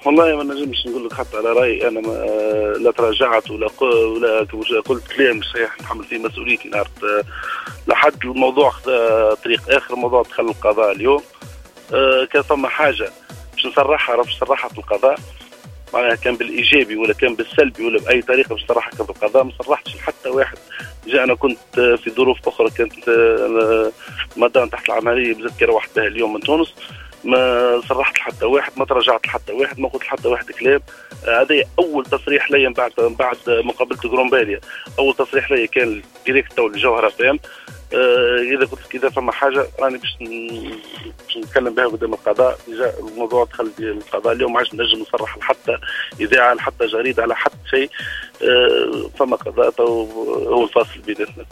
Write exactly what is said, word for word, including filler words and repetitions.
والله ما نجمش نقول لك حتى على رايي انا، ما لا تراجعت ولا ولا قلت كلام صحيح نحمل فيه مسؤوليتي نهار لحد الموضوع خذا طريق اخر. موضوع دخل القضاء اليوم كان ثم حاجه باش نصرحها باش نصرحها في القضاء، معناها كان بالايجابي ولا كان بالسلبي ولا باي طريقه باش نصرحها في القضاء. ما صرحتش لحتى واحد. جاء انا كنت في ظروف اخرى، كانت مدام تحت العمليه بزاد كي روحت بها اليوم من تونس، ما صرحت لحتى واحد، ما تراجعت لحتى واحد، ما قلت لحتى واحد كلام. هذا اول تصريح لي بعد بعد مقابله جرومباليا. اول تصريح لي كان ديريكت تو الجوهره فهم. اذا قلت لك اذا فما حاجه راني باش نتكلم بها قدام القضاء. جاء الموضوع دخل القضاء اليوم، ما عادش نجم نصرح لحتى اذاعه لحتى جريده على حتى شيء. فما قضاء هو الفاصل بيناتنا.